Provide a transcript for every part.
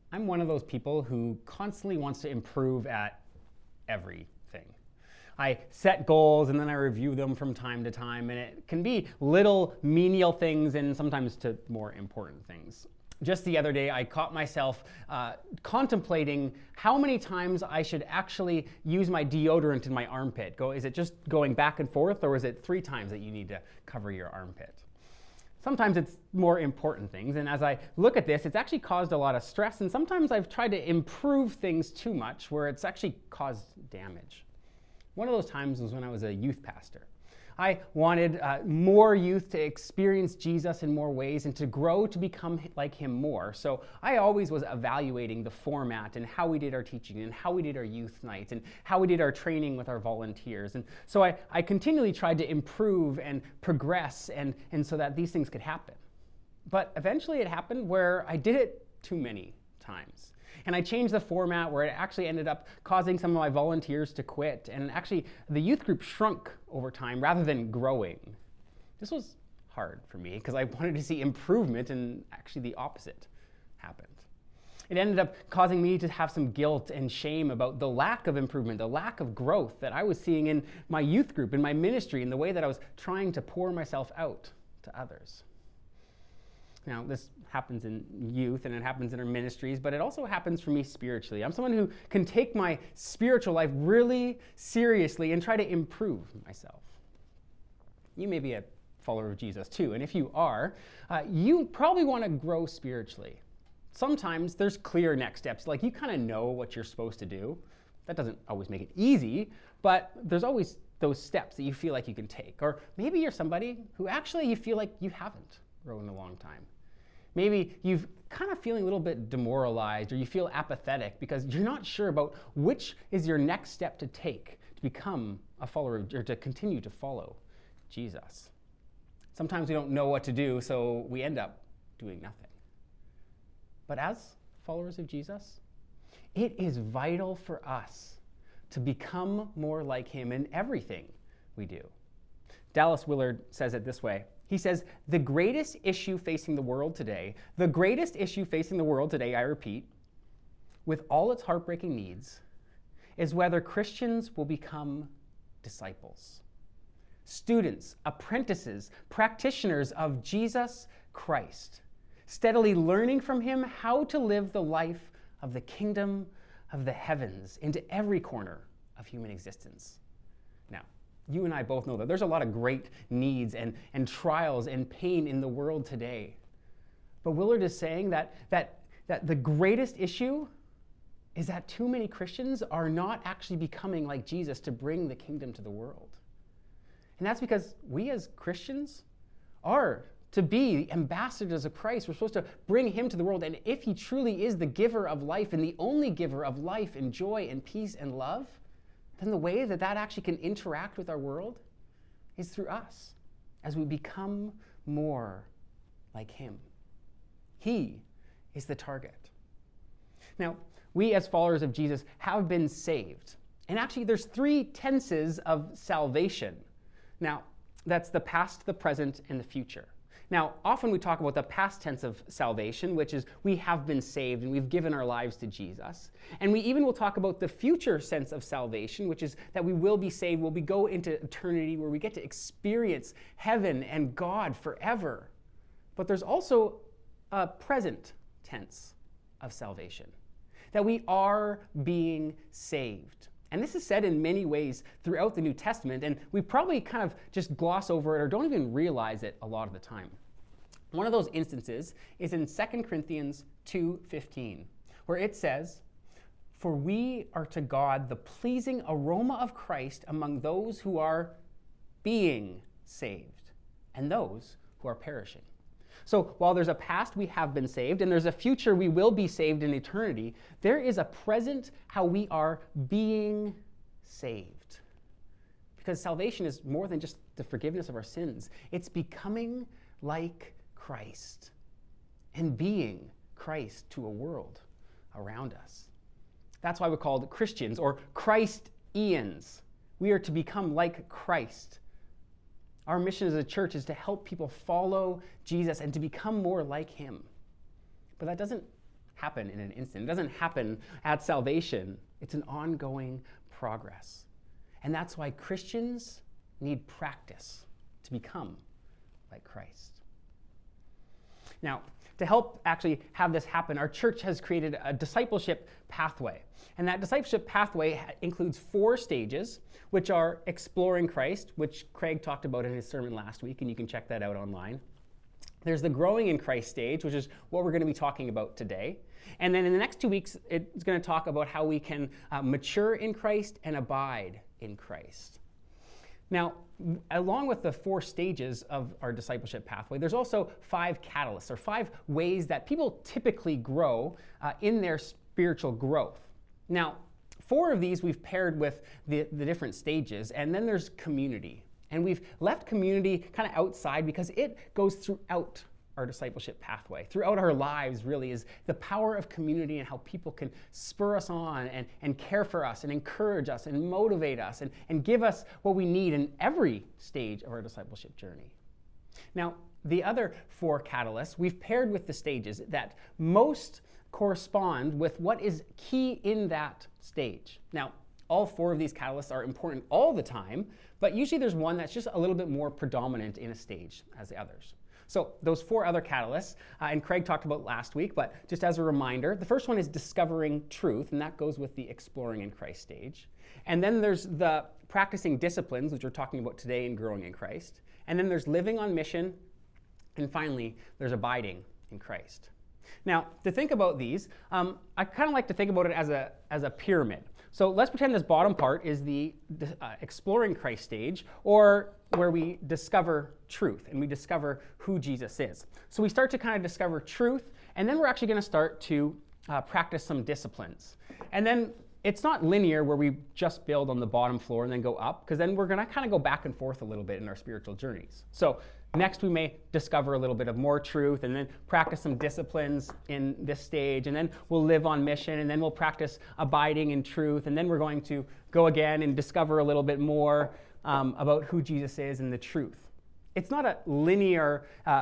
I'm one of those people who constantly wants to improve at everything. I set goals and then I review them from time to time, and it can be little menial things and sometimes to more important things. Just the other day, I caught myself contemplating how many times I should actually use my deodorant in my armpit. Is it just going back and forth, or is it 3 times that you need to cover your armpit? Sometimes it's more important things, and as I look at this, it's actually caused a lot of stress, and sometimes I've tried to improve things too much where it's actually caused damage. One of those times was when I was a youth pastor. I wanted more youth to experience Jesus in more ways and to grow to become like him more. So I always was evaluating the format and how we did our teaching and how we did our youth nights and how we did our training with our volunteers. And so I continually tried to improve and progress and so that these things could happen. But eventually it happened where I did it too many times. And I changed the format where it actually ended up causing some of my volunteers to quit. And actually, the youth group shrunk over time rather than growing. This was hard for me because I wanted to see improvement, and actually the opposite happened. It ended up causing me to have some guilt and shame about the lack of improvement, the lack of growth that I was seeing in my youth group, in my ministry, in the way that I was trying to pour myself out to others. Now, this happens in youth and it happens in our ministries, but it also happens for me spiritually. I'm someone who can take my spiritual life really seriously and try to improve myself. You may be a follower of Jesus too, and if you are, you probably want to grow spiritually. Sometimes there's clear next steps, like you kind of know what you're supposed to do. That doesn't always make it easy, but there's always those steps that you feel like you can take. Or maybe you're somebody who actually you feel like you haven't grown in a long time. Maybe you've kind of feeling a little bit demoralized, or you feel apathetic because you're not sure about which is your next step to take to become a follower or to continue to follow Jesus. Sometimes we don't know what to do, so we end up doing nothing. But as followers of Jesus, it is vital for us to become more like him in everything we do. Dallas Willard says it this way. He says, the greatest issue facing the world today, I repeat, with all its heartbreaking needs, is whether Christians will become disciples. Students, apprentices, practitioners of Jesus Christ, steadily learning from him how to live the life of the kingdom of the heavens into every corner of human existence. Now, you and I both know that there's a lot of great needs and trials and pain in the world today. But Willard is saying that the greatest issue is that too many Christians are not actually becoming like Jesus to bring the kingdom to the world. And that's because we as Christians are to be ambassadors of Christ. We're supposed to bring him to the world. And if he truly is the giver of life and the only giver of life and joy and peace and love, then the way that actually can interact with our world is through us as we become more like him. He is the target. Now, we as followers of Jesus have been saved. And actually, there's 3 tenses of salvation. Now, that's the past, the present, and the future. Now, often we talk about the past tense of salvation, which is we have been saved and we've given our lives to Jesus. And we even will talk about the future sense of salvation, which is that we will be saved, we'll go into eternity where we get to experience heaven and God forever. But there's also a present tense of salvation, that we are being saved. And this is said in many ways throughout the New Testament, and we probably kind of just gloss over it or don't even realize it a lot of the time. One of those instances is in 2 Corinthians 2:15, where it says, "For we are to God the pleasing aroma of Christ among those who are being saved and those who are perishing." So while there's a past, we have been saved, and there's a future, we will be saved in eternity, there is a present, how we are being saved. Because salvation is more than just the forgiveness of our sins. It's becoming like Christ and being Christ to a world around us. That's why we're called Christians or Christians. We are to become like Christ. Our mission as a church is to help people follow Jesus and to become more like him. But that doesn't happen in an instant. It doesn't happen at salvation. It's an ongoing progress. And that's why Christians need practice to become like Christ. Now, to help actually have this happen, our church has created a discipleship pathway. And that discipleship pathway includes 4 stages, which are exploring Christ, which Craig talked about in his sermon last week, and you can check that out online. There's the growing in Christ stage, which is what we're going to be talking about today. And then in the next 2 weeks, it's going to talk about how we can mature in Christ and abide in Christ. Now, along with the 4 stages of our discipleship pathway, there's also 5 catalysts, or 5 ways that people typically grow in their spiritual growth. Now, 4 of these we've paired with the different stages, and then there's community. And we've left community kind of outside because it goes throughout our discipleship pathway. Throughout our lives, really, is the power of community and how people can spur us on and care for us and encourage us and motivate us and give us what we need in every stage of our discipleship journey. Now, the other 4 catalysts we've paired with the stages that most correspond with what is key in that stage. Now, all 4 of these catalysts are important all the time, but usually there's one that's just a little bit more predominant in a stage as the others. So those 4 other catalysts, and Craig talked about last week, but just as a reminder, the first one is discovering truth, and that goes with the exploring in Christ stage. And then there's the practicing disciplines, which we're talking about today in growing in Christ. And then there's living on mission. And finally, there's abiding in Christ. Now, to think about these, I kind of like to think about it as a pyramid. So let's pretend this bottom part is the exploring Christ stage, or where we discover truth and we discover who Jesus is. So we start to kind of discover truth, and then we're actually going to start to practice some disciplines. And then it's not linear where we just build on the bottom floor and then go up, because then we're going to kind of go back and forth a little bit in our spiritual journeys. So next we may discover a little bit of more truth and then practice some disciplines in this stage, and then we'll live on mission, and then we'll practice abiding in truth, and then we're going to go again and discover a little bit more about who Jesus is and the truth. It's not a linear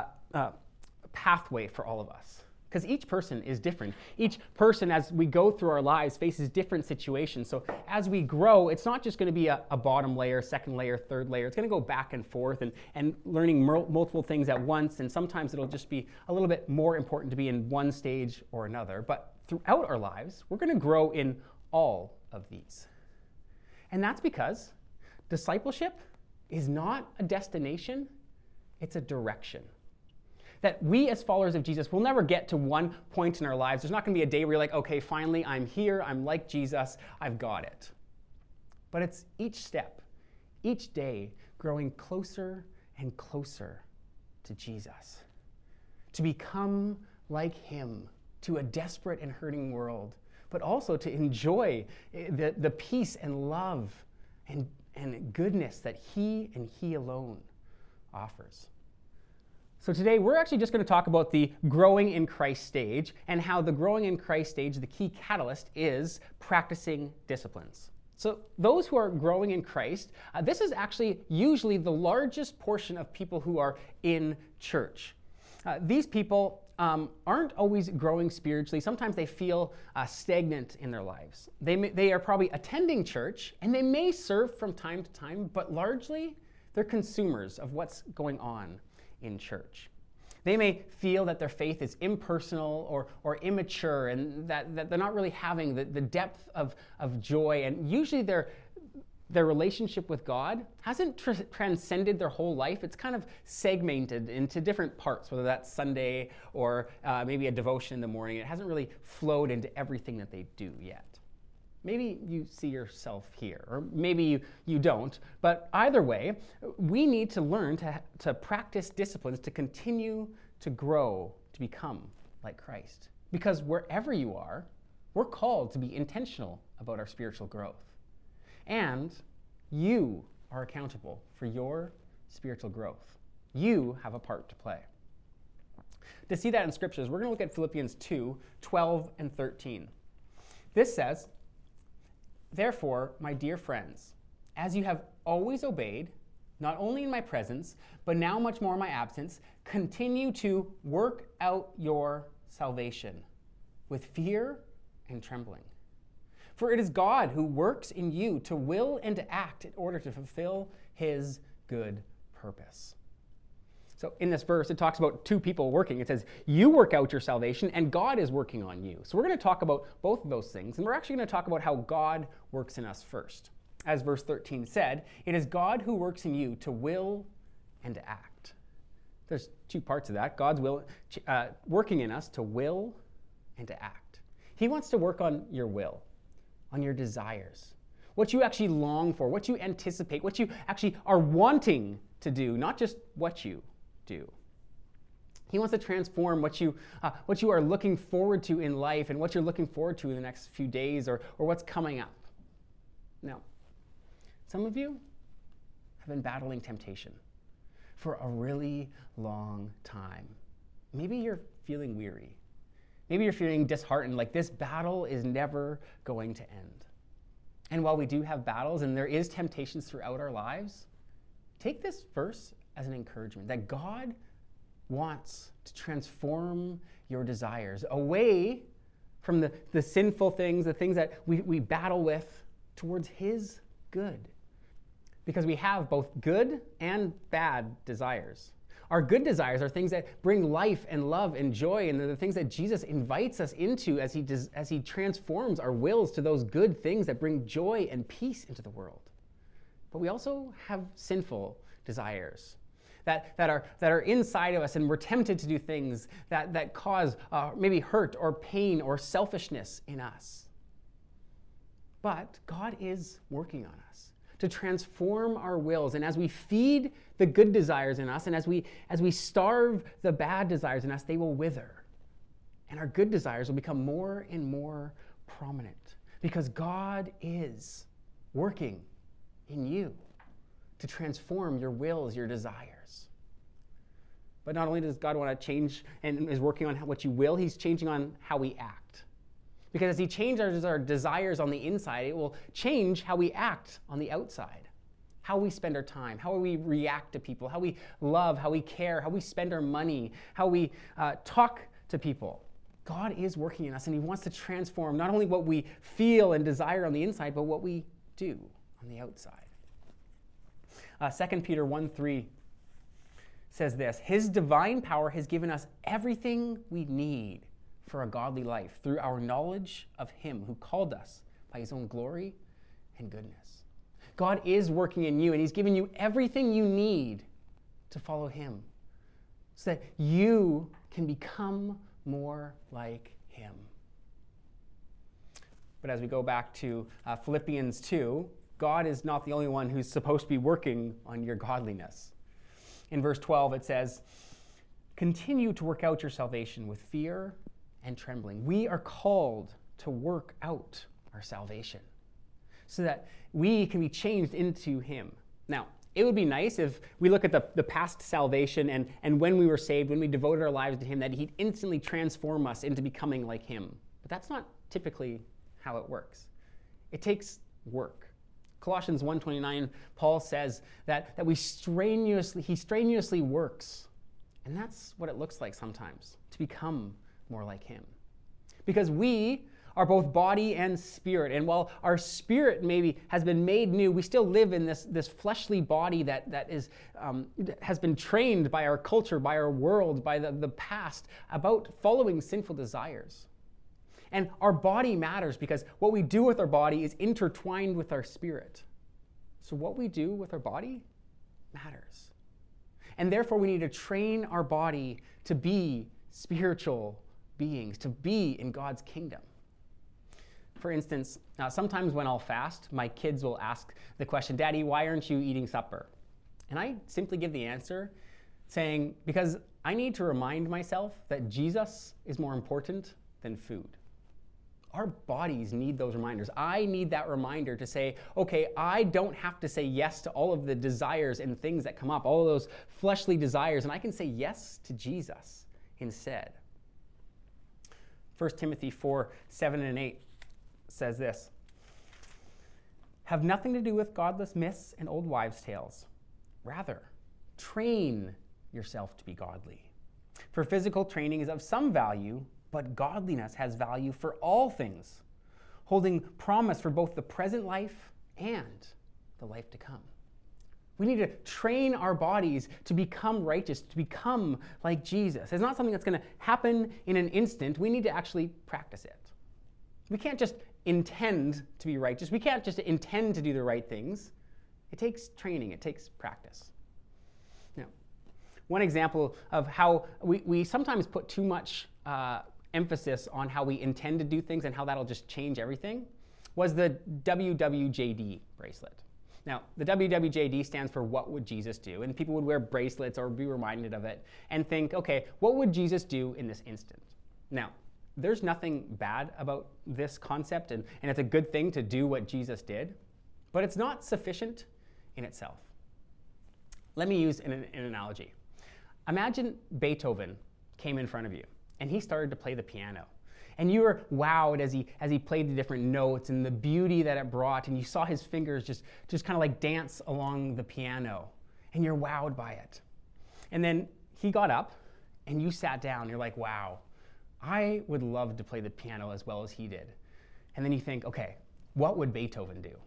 pathway for all of us, because each person is different. Each person, as we go through our lives, faces different situations. So as we grow, it's not just going to be a bottom layer, second layer, third layer. It's going to go back and forth and learning multiple things at once. And sometimes it'll just be a little bit more important to be in one stage or another. But throughout our lives, we're going to grow in all of these. And that's because discipleship is not a destination, it's a direction. That we as followers of Jesus will never get to one point in our lives. There's not going to be a day where you're like, okay, finally I'm here, I'm like Jesus, I've got it. But it's each step, each day, growing closer and closer to Jesus. To become like him to a desperate and hurting world, but also to enjoy the peace and love and goodness that he and he alone offers. So today we're actually just going to talk about the growing in Christ stage, and how the growing in Christ stage, the key catalyst, is practicing disciplines. So those who are growing in Christ, this is actually usually the largest portion of people who are in church. These people aren't always growing spiritually. Sometimes they feel stagnant in their lives. They are probably attending church, and they may serve from time to time, but largely they're consumers of what's going on in church. They may feel that their faith is impersonal or immature, and that they're not really having the depth of joy, and usually their relationship with God hasn't transcended their whole life. It's kind of segmented into different parts, whether that's Sunday or maybe a devotion in the morning. It hasn't really flowed into everything that they do yet. Maybe you see yourself here, or maybe you don't. But either way, we need to learn to practice disciplines to continue to grow, to become like Christ. Because wherever you are, we're called to be intentional about our spiritual growth. And you are accountable for your spiritual growth. You have a part to play. To see that in scriptures, we're going to look at Philippians 2:12 and 13. This says, "Therefore, my dear friends, as you have always obeyed, not only in my presence, but now much more in my absence, continue to work out your salvation with fear and trembling. For it is God who works in you to will and to act in order to fulfill his good purpose. So in this verse, it talks about two people working. It says, you work out your salvation and God is working on you. So we're going to talk about both of those things, and we're actually going to talk about how God works in us first. As verse 13 said, it is God who works in you to will and to act. There's two parts of that. God's working in us to will and to act. He wants to work on your will, on your desires, what you actually long for, what you anticipate, what you actually are wanting to do, not just what you do. He wants to transform what you are looking forward to in life and what you're looking forward to in the next few days or what's coming up. Now, some of you have been battling temptation for a really long time. Maybe you're feeling weary. Maybe you're feeling disheartened, like this battle is never going to end. And while we do have battles and there is temptations throughout our lives, take this verse as an encouragement that God wants to transform your desires away from the sinful things, the things that we battle with, towards his good. Because we have both good and bad desires. Our good desires are things that bring life and love and joy, and they're the things that Jesus invites us into as he transforms our wills to those good things that bring joy and peace into the world. But we also have sinful desires that are inside of us, and we're tempted to do things that cause maybe hurt or pain or selfishness in us. But God is working on us to transform our wills. And as we feed the good desires in us, and as we starve the bad desires in us, they will wither. And our good desires will become more and more prominent because God is working in you to transform your wills, your desires. But not only does God want to change and is working on what you will, he's changing on how we act. Because as he changes our desires on the inside, it will change how we act on the outside. How we spend our time, how we react to people, how we love, how we care, how we spend our money, how we talk to people. God is working in us, and he wants to transform not only what we feel and desire on the inside, but what we do on the outside. 2 Peter 1:3 says this, his divine power has given us everything we need for a godly life through our knowledge of him who called us by his own glory and goodness. God is working in you, and he's given you everything you need to follow him so that you can become more like him. But as we go back to Philippians 2, God is not the only one who's supposed to be working on your godliness. In verse 12, it says, continue to work out your salvation with fear and trembling. We are called to work out our salvation so that we can be changed into him. Now, it would be nice if we look at the past salvation and when we were saved, when we devoted our lives to him, that he'd instantly transform us into becoming like him. But that's not typically how it works. It takes work. Colossians 1:29, Paul says that he strenuously works. And that's what it looks like sometimes, to become more like him. Because we are both body and spirit. And while our spirit maybe has been made new, we still live in this fleshly body that has been trained by our culture, by our world, by the past about following sinful desires. And our body matters because what we do with our body is intertwined with our spirit. So what we do with our body matters. And therefore we need to train our body to be spiritual beings, to be in God's kingdom. For instance, sometimes when I'll fast, my kids will ask the question, Daddy, why aren't you eating supper? And I simply give the answer saying, because I need to remind myself that Jesus is more important than food. Our bodies need those reminders. I need that reminder to say, okay, I don't have to say yes to all of the desires and things that come up, all of those fleshly desires, and I can say yes to Jesus instead. 1 Timothy 4:7-8 says this, have nothing to do with godless myths and old wives' tales. Rather, train yourself to be godly. For physical training is of some value, but godliness has value for all things, holding promise for both the present life and the life to come. We need to train our bodies to become righteous, to become like Jesus. It's not something that's going to happen in an instant. We need to actually practice it. We can't just intend to be righteous. We can't just intend to do the right things. It takes training. It takes practice. Now, one example of how we sometimes put too much emphasis on how we intend to do things and how that'll just change everything was the WWJD bracelet. Now, the WWJD stands for What Would Jesus Do? And people would wear bracelets or be reminded of it and think, okay, what would Jesus do in this instant? Now, there's nothing bad about this concept, and it's a good thing to do what Jesus did, but it's not sufficient in itself. Let me use an analogy. Imagine Beethoven came in front of you, and he started to play the piano. And you were wowed as he played the different notes and the beauty that it brought, and you saw his fingers just kind of like dance along the piano, and you're wowed by it. And then he got up, and you sat down, you're like, wow, I would love to play the piano as well as he did. And then you think, okay, what would Beethoven do?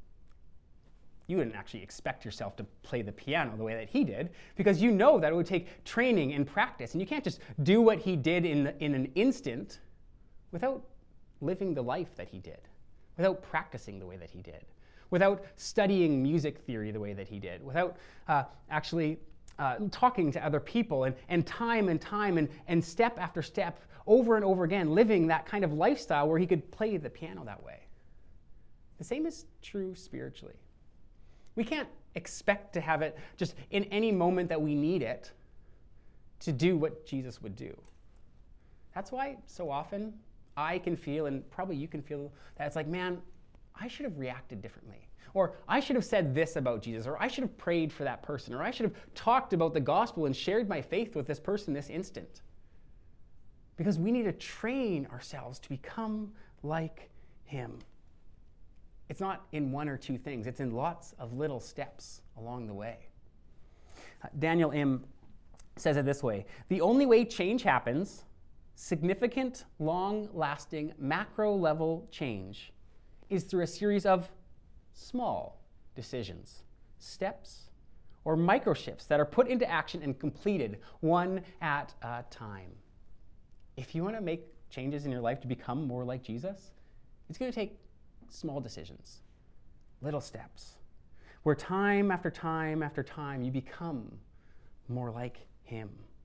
You wouldn't actually expect yourself to play the piano the way that he did, because you know that it would take training and practice, and you can't just do what he did in an instant without living the life that he did, without practicing the way that he did, without studying music theory the way that he did, without actually talking to other people and time and step after step, over and over again, living that kind of lifestyle where he could play the piano that way. The same is true spiritually. We can't expect to have it just in any moment that we need it to do what Jesus would do. That's why so often I can feel, and probably you can feel, that it's like, man, I should have reacted differently. Or I should have said this about Jesus, or I should have prayed for that person, or I should have talked about the gospel and shared my faith with this person this instant. Because we need to train ourselves to become like him. It's not in one or two things. It's in lots of little steps along the way. Daniel Im says it this way: the only way change happens, significant, long-lasting, macro-level change, is through a series of small decisions, steps, or micro shifts that are put into action and completed one at a time. If you want to make changes in your life to become more like Jesus, it's going to take small decisions, little steps, where time after time after time you become more like him.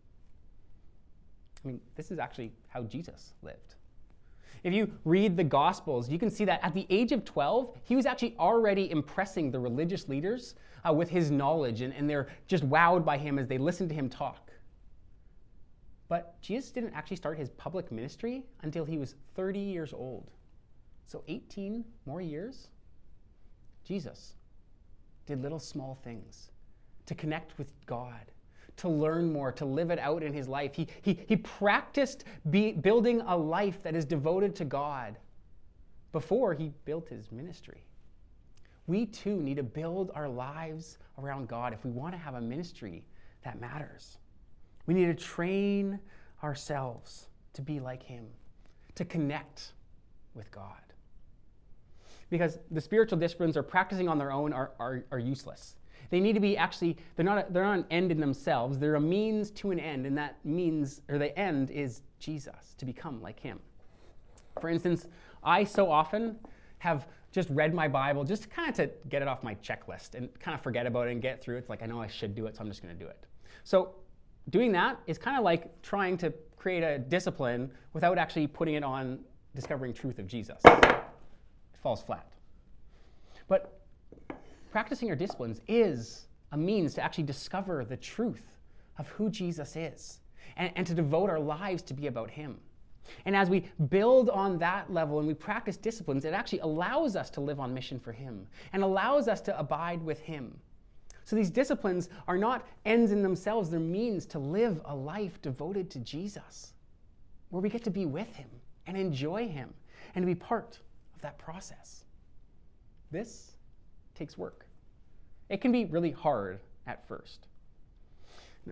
I mean, this is actually how Jesus lived. If you read the Gospels, you can see that at the age of 12, he was actually already impressing the religious leaders with his knowledge, and they're just wowed by him as they listen to him talk. But Jesus didn't actually start his public ministry until he was 30 years old. So 18 more years, Jesus did little small things to connect with God, to learn more, to live it out in his life. He practiced building a life that is devoted to God before he built his ministry. We too need to build our lives around God if we want to have a ministry that matters. We need to train ourselves to be like him, to connect with God. Because the spiritual disciplines or practicing on their own are useless. They need to be they're not an end in themselves. They're a means to an end, and that means, or the end is Jesus, to become like him. For instance, I so often have just read my Bible just kind of to get it off my checklist and kind of forget about it and get through it. It's like, I know I should do it, so I'm just going to do it. So doing that is kind of like trying to create a discipline without actually putting it on discovering truth of Jesus. It falls flat. But practicing our disciplines is a means to actually discover the truth of who Jesus is and to devote our lives to be about him. And as we build on that level and we practice disciplines, it actually allows us to live on mission for him and allows us to abide with him. So these disciplines are not ends in themselves, they're means to live a life devoted to Jesus, where we get to be with him and enjoy him and to be part of that process. This takes work. It can be really hard at first. Now,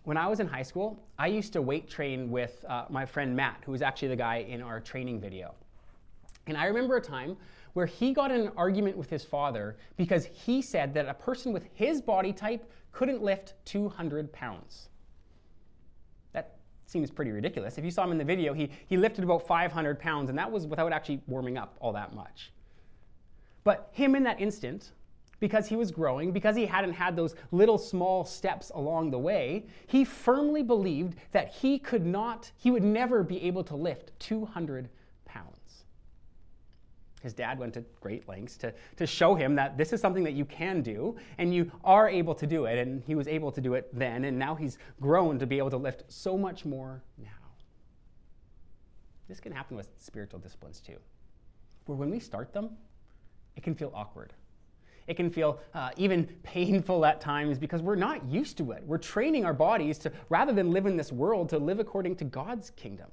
when I was in high school, I used to weight train with my friend Matt, who was actually the guy in our training video. And I remember a time where he got in an argument with his father because he said that a person with his body type couldn't lift 200 pounds. That seems pretty ridiculous. If you saw him in the video, he lifted about 500 pounds, and that was without actually warming up all that much. But him in that instant, because he was growing, because he hadn't had those little small steps along the way, he firmly believed that he would never be able to lift 200 pounds. His dad went to great lengths to show him that this is something that you can do, and you are able to do it, and he was able to do it then, and now he's grown to be able to lift so much more now. This can happen with spiritual disciplines too, where when we start them, it can feel awkward. It can feel even painful at times because we're not used to it. We're training our bodies to, rather than live in this world, to live according to God's kingdom.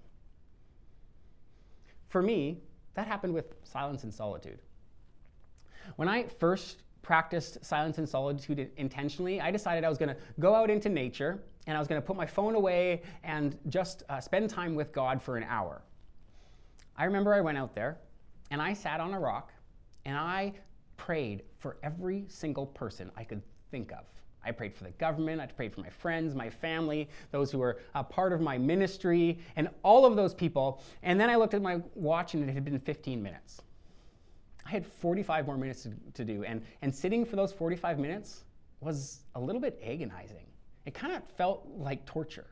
For me, that happened with silence and solitude. When I first practiced silence and solitude intentionally, I decided I was going to go out into nature and I was going to put my phone away and just spend time with God for an hour. I remember I went out there and I sat on a rock and I prayed for every single person I could think of. I prayed for the government, I prayed for my friends, my family, those who were a part of my ministry, and all of those people. And then I looked at my watch and it had been 15 minutes. I had 45 more minutes to do, and sitting for those 45 minutes was a little bit agonizing. It kind of felt like torture.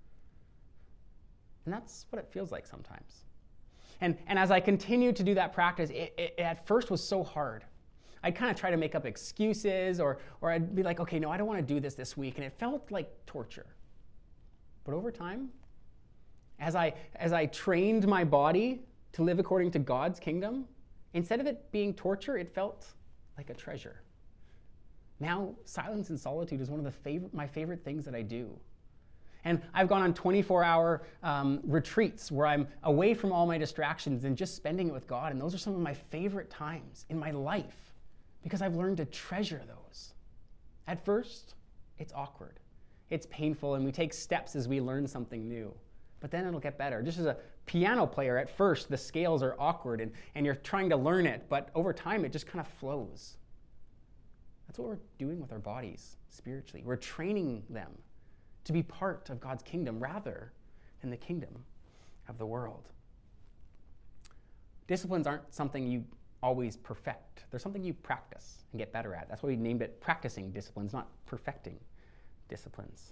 And that's what it feels like sometimes. And as I continued to do that practice, it at first was so hard. I'd kind of try to make up excuses, or I'd be like, okay, no, I don't want to do this week, and it felt like torture. But over time, as I trained my body to live according to God's kingdom, instead of it being torture, it felt like a treasure. Now, silence and solitude is one of my favorite things that I do. And I've gone on 24-hour retreats where I'm away from all my distractions and just spending it with God, and those are some of my favorite times in my life, because I've learned to treasure those. At first, it's awkward. It's painful, and we take steps as we learn something new. But then it'll get better. Just as a piano player, at first, the scales are awkward, and you're trying to learn it, but over time, it just kind of flows. That's what we're doing with our bodies spiritually. We're training them to be part of God's kingdom rather than the kingdom of the world. Disciplines aren't something you always perfect. They're something you practice and get better at. That's why we named it practicing disciplines, not perfecting disciplines.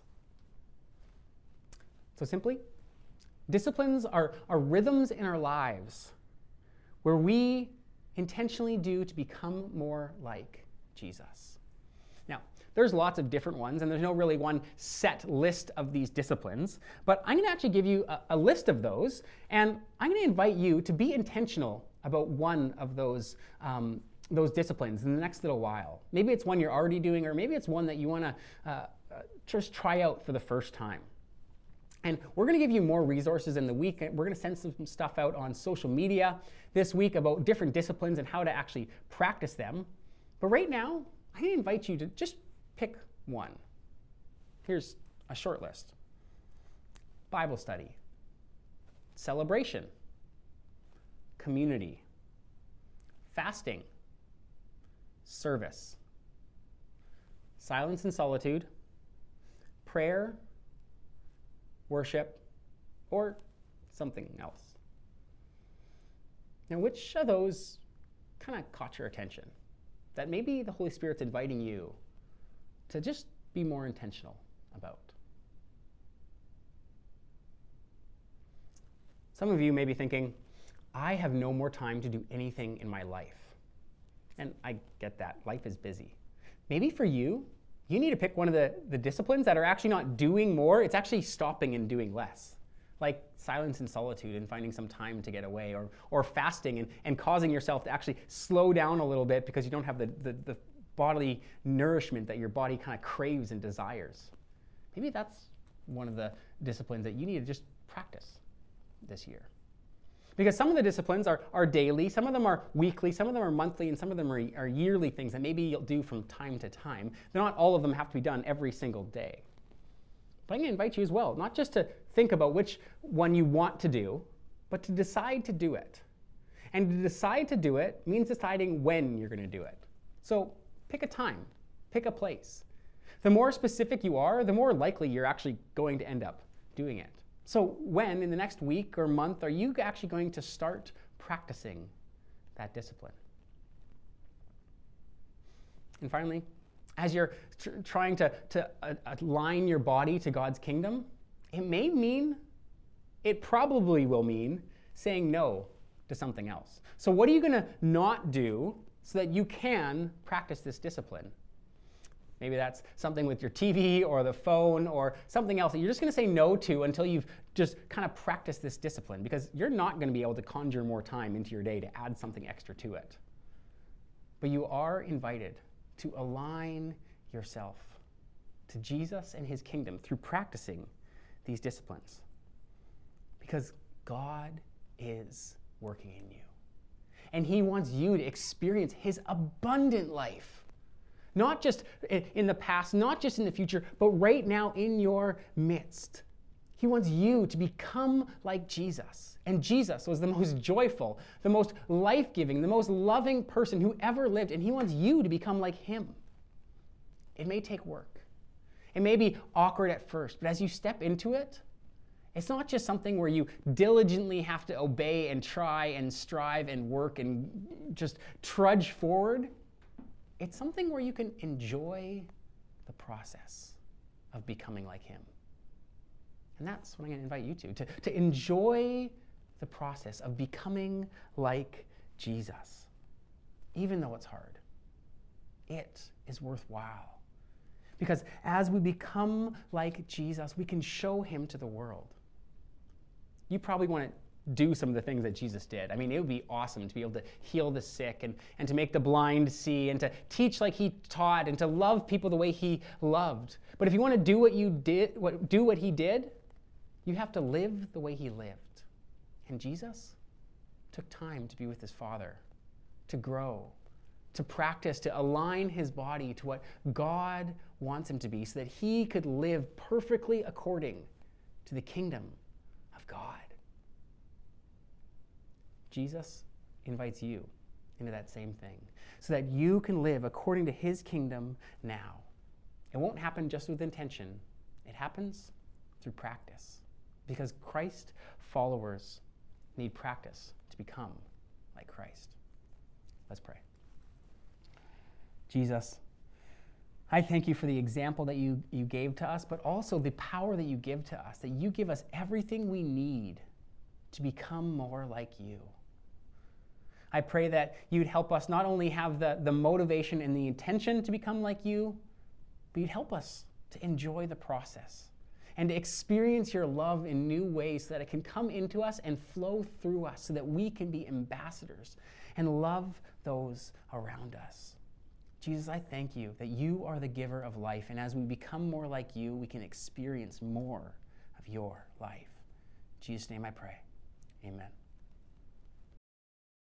So simply, disciplines are rhythms in our lives where we intentionally do to become more like Jesus. Now, there's lots of different ones, and there's no really one set list of these disciplines, but I'm going to actually give you a list of those, and I'm going to invite you to be intentional about one of those disciplines in the next little while. Maybe it's one you're already doing, or maybe it's one that you want to just try out for the first time. And we're going to give you more resources in the week. We're going to send some stuff out on social media this week about different disciplines and how to actually practice them. But right now, I invite you to just pick one. Here's a short list. Bible study, celebration, community, fasting, service, silence and solitude, prayer, worship, or something else. Now, which of those kind of caught your attention? That maybe the Holy Spirit's inviting you to just be more intentional about. Some of you may be thinking, I have no more time to do anything in my life. And I get that. Life is busy. Maybe for you, you need to pick one of the disciplines that are actually not doing more, it's actually stopping and doing less. Like silence and solitude and finding some time to get away, or fasting and causing yourself to actually slow down a little bit because you don't have the bodily nourishment that your body kind of craves and desires. Maybe that's one of the disciplines that you need to just practice this year. Because some of the disciplines are daily, some of them are weekly, some of them are monthly, and some of them are yearly things that maybe you'll do from time to time. Not all of them have to be done every single day. But I'm going to invite you as well, not just to think about which one you want to do, but to decide to do it. And to decide to do it means deciding when you're going to do it. So pick a time, pick a place. The more specific you are, the more likely you're actually going to end up doing it. So when, in the next week or month, are you actually going to start practicing that discipline? And finally, as you're trying to align your body to God's kingdom, it probably will mean saying no to something else. So what are you going to not do so that you can practice this discipline? Maybe that's something with your TV or the phone or something else that you're just going to say no to until you've just kind of practiced this discipline, because you're not going to be able to conjure more time into your day to add something extra to it. But you are invited to align yourself to Jesus and his kingdom through practicing these disciplines, because God is working in you. And he wants you to experience his abundant life. Not just in the past, not just in the future, but right now in your midst. He wants you to become like Jesus. And Jesus was the most joyful, the most life-giving, the most loving person who ever lived. And he wants you to become like him. It may take work. It may be awkward at first, but as you step into it, it's not just something where you diligently have to obey and try and strive and work and just trudge forward. It's something where you can enjoy the process of becoming like him. And that's what I'm going to invite you to enjoy the process of becoming like Jesus. Even though it's hard, it is worthwhile. Because as we become like Jesus, we can show him to the world. You probably want to do some of the things that Jesus did. I mean, it would be awesome to be able to heal the sick and to make the blind see and to teach like he taught and to love people the way he loved. But if you want to do what he did, you have to live the way he lived. And Jesus took time to be with his Father, to grow, to practice, to align his body to what God wants him to be so that he could live perfectly according to the kingdom of God. Jesus invites you into that same thing so that you can live according to his kingdom now. It won't happen just with intention. It happens through practice, because Christ followers need practice to become like Christ. Let's pray. Jesus, I thank you for the example that you gave to us, but also the power that you give to us, that you give us everything we need to become more like you. I pray that you'd help us not only have the motivation and the intention to become like you, but you'd help us to enjoy the process and to experience your love in new ways so that it can come into us and flow through us so that we can be ambassadors and love those around us. Jesus, I thank you that you are the giver of life, and as we become more like you, we can experience more of your life. In Jesus' name I pray. Amen.